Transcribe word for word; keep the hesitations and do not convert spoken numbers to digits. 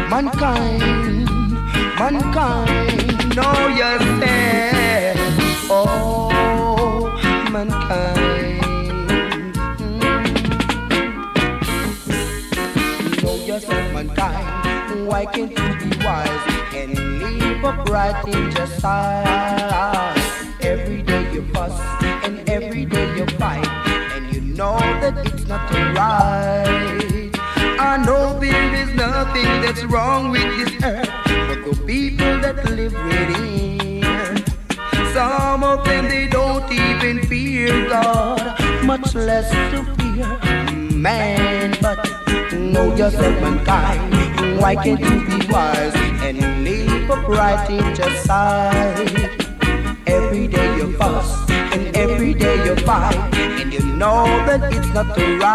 Mankind, mankind, know yourself. Oh, mankind, mm. Know yourself, mankind. Why can't you be wise and live upright in just sight? Every day you fuss and every day you fight, and you know that it's not right. I know there is nothing that's wrong with this earth, but the people that live within, some of them they don't even fear God, much less to fear man. But know yourself, mankind. Why can't you be wise and live upright in just sight? Every day you fuss and every day you fight, and you know that it's not right.